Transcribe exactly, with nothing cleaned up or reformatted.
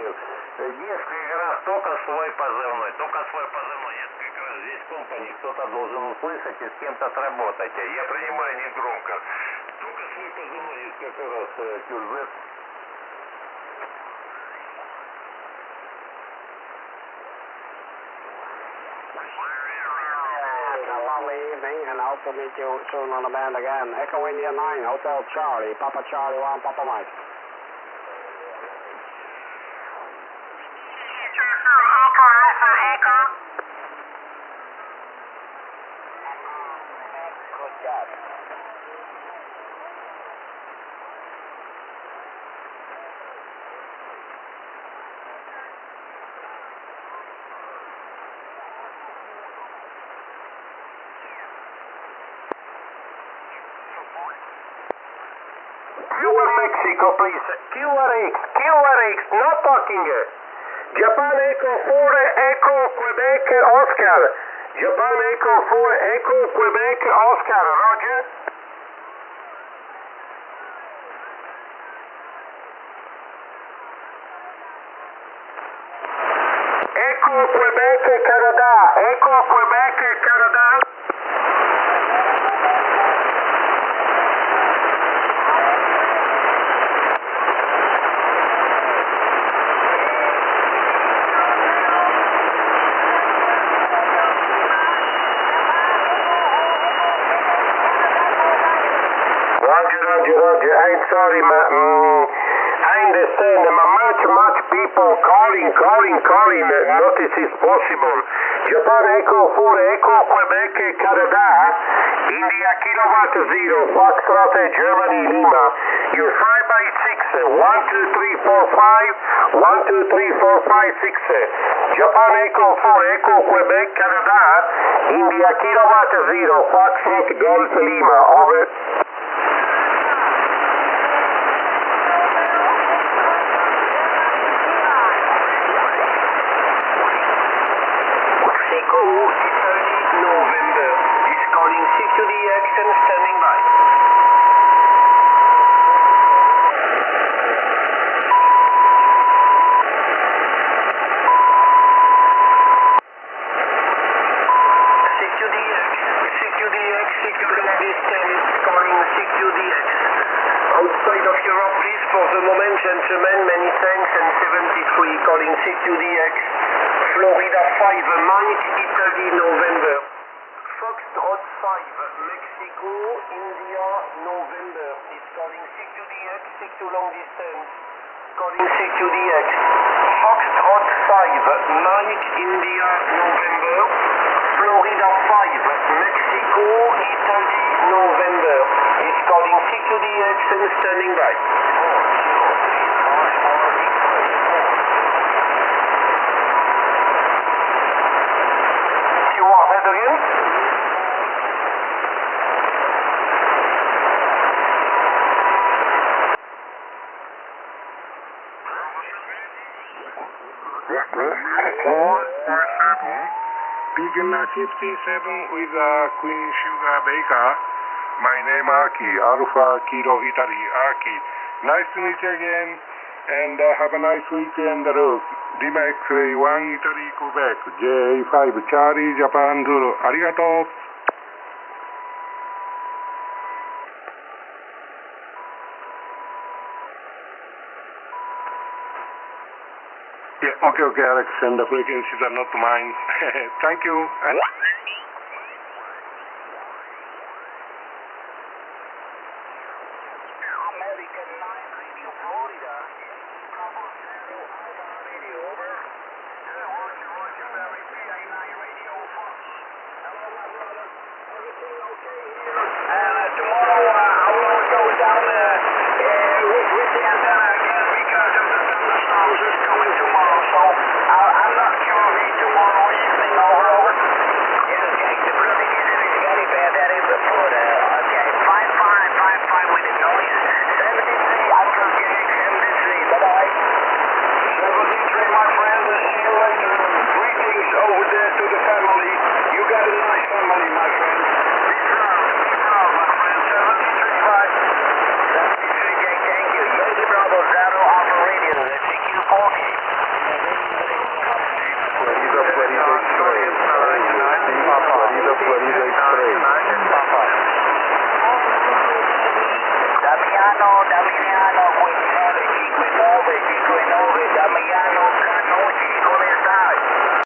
говорю. Несколько раз только свой позывной, только свой позывной. Несколько раз здесь компании кто-то должен услышать и с кем-то сработать. Я принимаю негромко. Только свой позывной несколько раз, Кюрзет. Evening, and I hope to meet you soon on the band again. Echo India nine, Hotel Charlie, Papa Charlie one, Papa Mike. Echo, Alpha, Echo. Good job. Q R Mexico, please. Q R X, Q R X, no talking. Japan Echo four, Echo, Quebec, Oscar. Japan Echo four, Echo, Quebec, Oscar. Roger. Echo, Quebec, Canada. Echo, Quebec, Canada. Roger, Roger, Roger. I'm sorry, ma. Mm, I understand. Ma much, much people calling, calling, calling. Notice is possible. Japan Echo four, Echo, Quebec, Canada. India Kilowatt Zero, Foxtrot, Germany, Lima. You're five by six. One, two, three, four, five. One, two, three, four, five, six. Japan Echo four, Echo, Quebec, Canada. India Kilowatt Zero, Foxtrot, Golf, Lima. Over. November is calling C Q D X and standing by. C Q D X, C Q D X, C Q long distance, calling C Q D X. Outside of Europe, please, for the moment, gentlemen, many thanks, and seventy-three calling C Q D X. Florida five, Mike, Italy, November. Foxtrot five, Mexico, India, November. Is calling C Q D X, C Q long distance. Calling C Q D X. Foxtrot five, Mike, India, November. Florida five, Mexico, Italy, November. Is calling C Q D X and standing by. You want that again? Yes, please. four four seven, Beacon fifty-seven with uh, Queen Sugar Baker. My name Aki, Alpha Kilo Italy, Aki. Nice to meet you again, and uh, have a nice weekend. Lima X-Ray one Italy, Quebec, J five Charlie, Japan Zulu. Arigato. Yeah, okay, okay, Alex, and the frequencies are not mine. Thank you. American nine Radio Florida. Bravo Zero, Alpha Radio, over. Yeah, Roger, Roger, Barry, P A nine Radio, Fox. Hello, my brother. Everything okay here? And uh, tomorrow uh, I will go down uh, uh, with, with the antenna again because of the thunderstorms is coming tomorrow. So uh, I'm not Q R V tomorrow evening, over, over. Yeah, okay, the building is everything any bad that is before the, okay, fine, fine, fine, fine with the noise. seventy-three, Uncle J, seventy-three, bye-bye. Echo